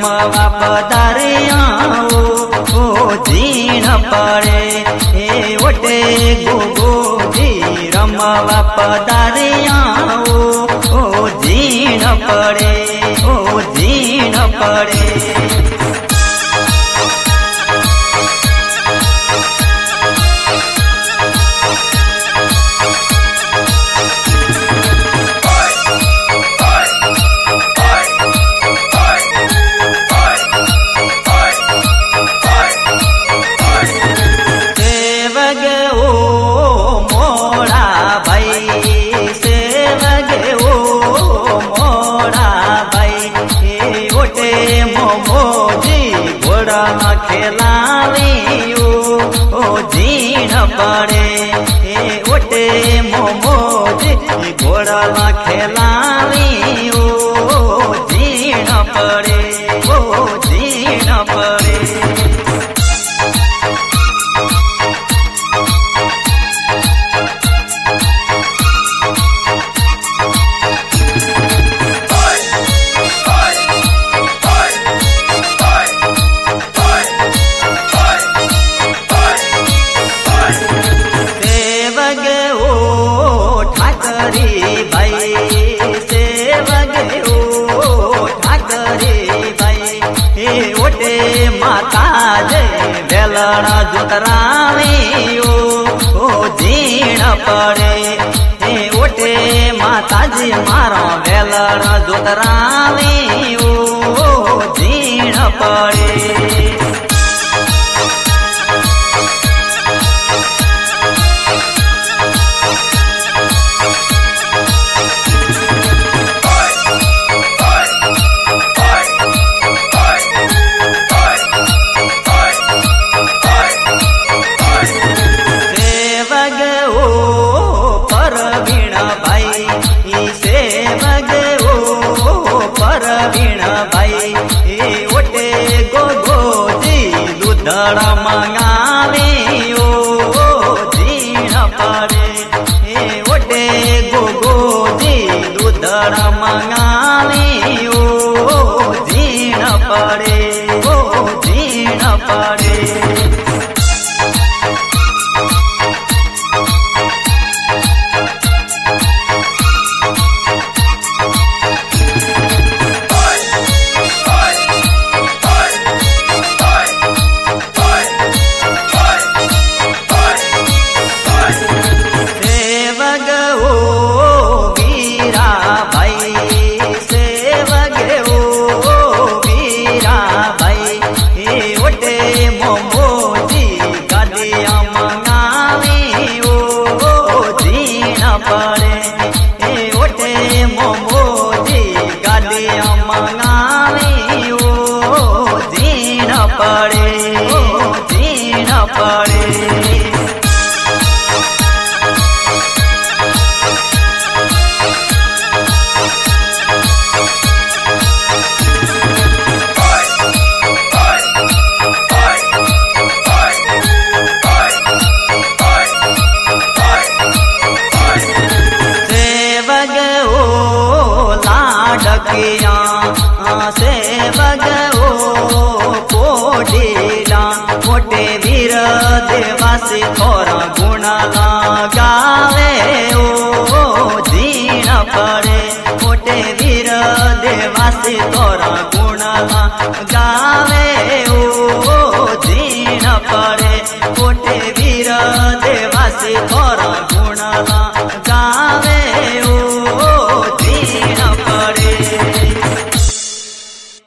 रमवा पधारिया ओ जीण पड़े ए ओटे गोगो जी रमवा पधारिया ओ जीण पड़े ओ जीण पड़े। खेलावी ओ जीण पड़े ए ओटे मोमोज घोड़ा खेलावी ओ जीण पड़े ओ जीण पड़े। माता जय बेलड़ा जोतरावी ओ जीण पड़े ए ओटे माता जी मारो बेलड़ा जोतरावी ओ जीण पड़े। दूधड़ा मंगावी ओ जीण पड़े ए ओटे गोगो जी दूधड़ा मंगावी ओ जीण पड़े ओ जीण पड़े। मंगावी ओ जीण पड़े ओ जीण पड़े। सेवग ओ लाडकिया सेवग ओ कोडीला मोटे वीर देवासी थोड़ा गुण गावे ओ जीण पड़े मोटे वीर देवासी थोड़ा गुण गावे